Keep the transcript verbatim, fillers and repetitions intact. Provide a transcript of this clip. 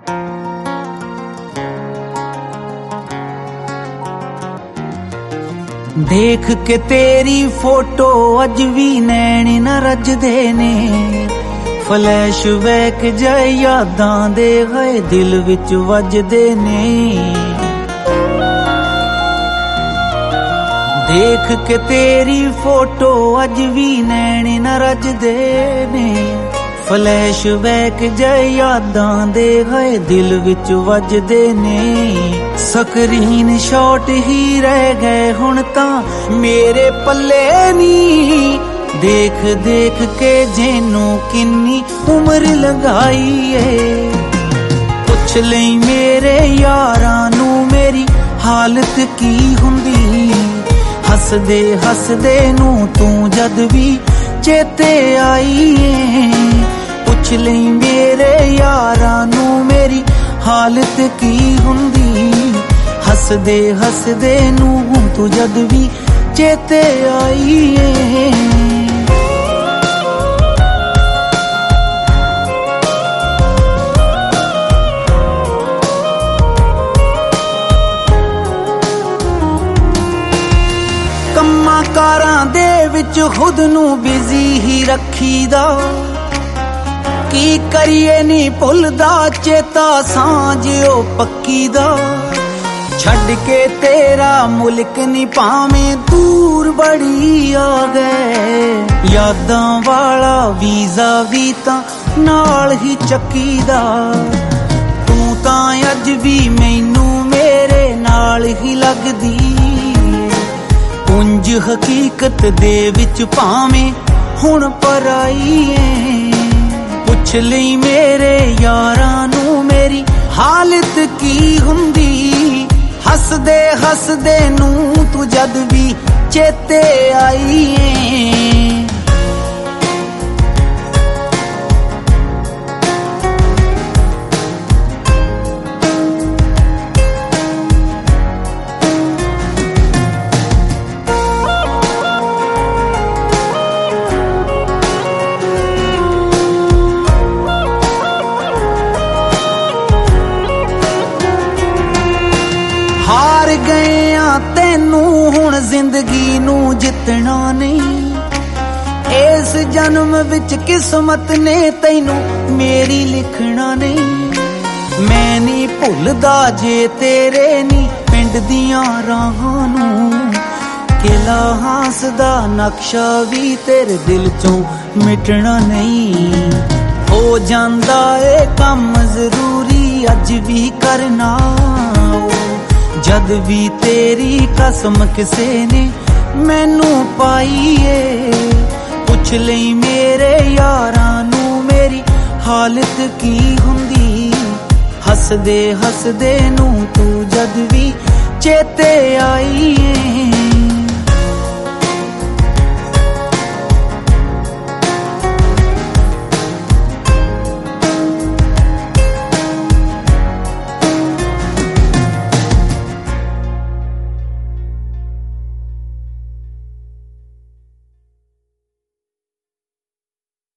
देख के तेरी फोटो अज भी नैन न रजदे ने, फ्लैश बैक जाए यादां दे गए दिल विच वजदे ने। देख के तेरी फोटो अज भी नैन न रजदे ने, फ्लैश बैक जाए यादां दे गए दिल विच वजदे ने। स्क्रीन शॉट ही रह गए हुण तां मेरे पल्ले नी, देख देख के जेनू किन्नी उम्र लगाई है। पुछ लई मेरे यारां नू मेरी हालत की हुंदी, हसदे हसदे नू तू जद भी चेते आई है। पुछ लई मेरे यारां नू मेरी हालत की हुंदी, हसदे हसदे नू तू जद भी चेते आई है। कम्मां कारां दे विच खुद नू बिजी ही रखीदा, की करिए नी भुलदा चेता सांझ ओ पक्की दा। छड़ के तेरा मुल्क नी भावें दूर बड़ी आ गए, यादां वाला वीजा भी तां नाल ही चक्कीदा। तू तां अज भी मैनू मेरे नाल ही लगदी, उंज हकीकत दे विच भावें हुण पराई ऐ। पुछ लई मेरे यारां नू मेरी हालत की हुंदी, हसदे हसदे नू तू जद भी चेते आई है। हार गए आ तेनू हुण जिंदगी नू जितना नहीं, इस जन्म विच किस्मत ने तैनू मेरी लिखना नहीं। मैं नी भुलदा जे तेरे नी पिंड दियां राहां नू, किला हास दा नक्शा भी तेरे दिल चों मिटना नहीं। हो जांदा ए कम जरूरी अज भी करना, जद भी तेरी कसम किसे ने मैनू पाई है। पुछ लई मेरे यारां नू मेरी हालत की हुंदी, हसदे हसदे नू तू जद भी चेते आई है।